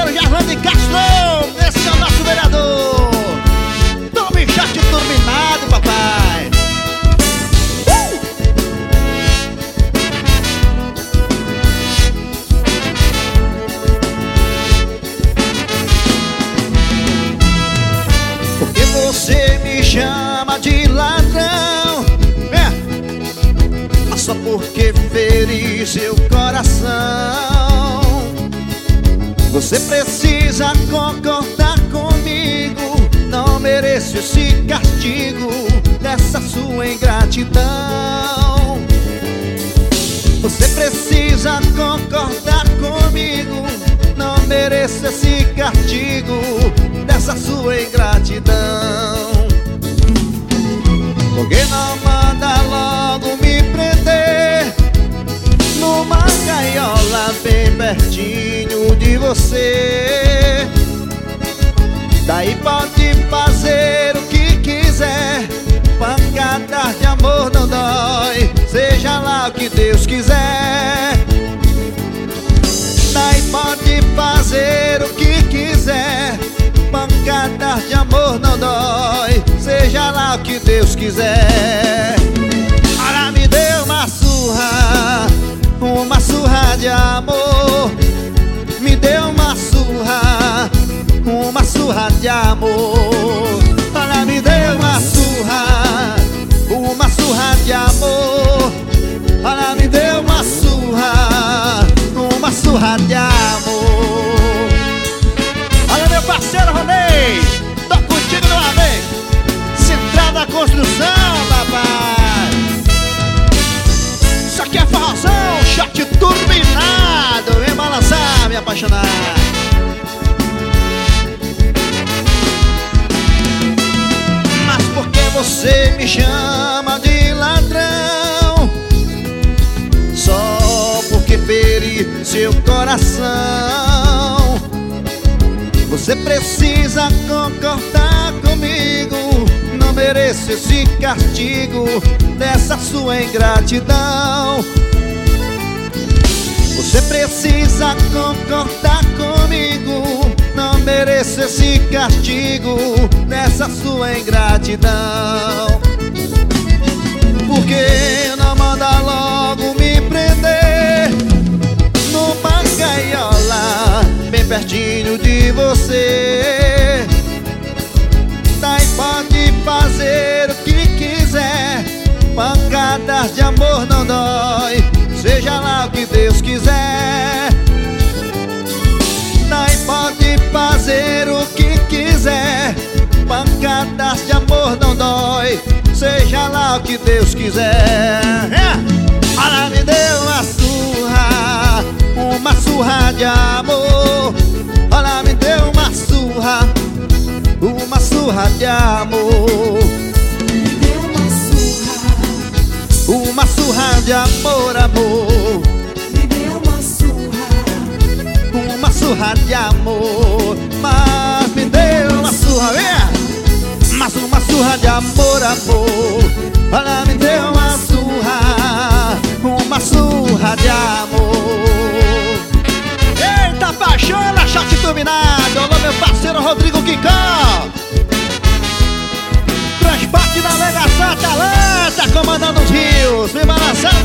parceiro Gerlando Castro, esse é o nosso vereador. Tome chat turbinado, papai. Porque você me chama de ladrão, só porque feri seu coração. Você precisa concordar comigo, não mereço esse castigo dessa sua ingratidão. Você precisa concordar comigo, não mereço esse castigo dessa sua ingratidão. Por que não manda logo me prender numa gaiola bem pertinho de você? Daí pode fazer o que quiser, pancadas de amor não dói, seja lá o que Deus quiser. Daí pode fazer o que quiser, pancadas de amor não dói, seja lá o que Deus quiser. Ela me deu uma surra de amor. Me deu uma surra de amor. Ela me deu uma surra de amor. Ela me deu uma surra de amor. Olha meu parceiro Ronei, tô contigo no AV, Central da Construção, papai. Isso aqui é forrozão, shot turbinado. Vem balançar, me apaixonar. Mas por que você me chama de ladrão? Só porque feri seu coração. Você precisa concordar comigo, não mereço esse castigo dessa sua ingratidão. Você precisa concordar comigo, não mereço esse castigo dessa sua ingratidão. Por que não manda logo me prender numa gaiola bem pertinho de você? Daí pode fazer o que quiser, pancadas de amor não dói, seja lá o que Deus quiser. Daí pode fazer o que quiser, pancadas de amor não dói, seja lá o que Deus quiser. Ela me deu uma surra de amor. Ela me deu uma surra de amor. Me deu uma surra de amor, amor. Me deu uma surra de amor. Mas me deu uma surra, mas uma surra de amor, amor. Ela me deu uma surra de amor. Eita paixão, ela shot turbinado. Alô meu parceiro Rodrigo Quicó, transporte navegação Atalanta, comandando os rios. Me balançando.